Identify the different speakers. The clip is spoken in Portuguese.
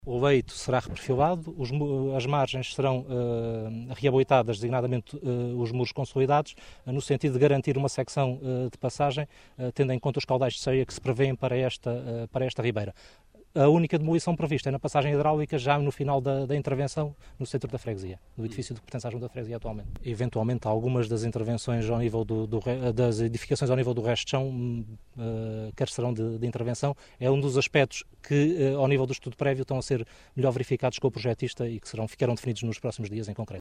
Speaker 1: O leito será reperfilado, as margens serão reaboitadas, designadamente os muros consolidados, no sentido de garantir uma secção de passagem, tendo em conta os caudais de cheia que se prevêem para esta ribeira. A única demolição prevista é na passagem hidráulica, já no final da intervenção no centro da freguesia, no edifício que pertence à Junta da Freguesia atualmente. Eventualmente, algumas das intervenções ao nível das edificações ao nível do resto de chão, serão de intervenção, é um dos aspectos que, ao nível do estudo prévio, estão a ser melhor verificados com o projetista e que ficarão definidos nos próximos dias em concreto.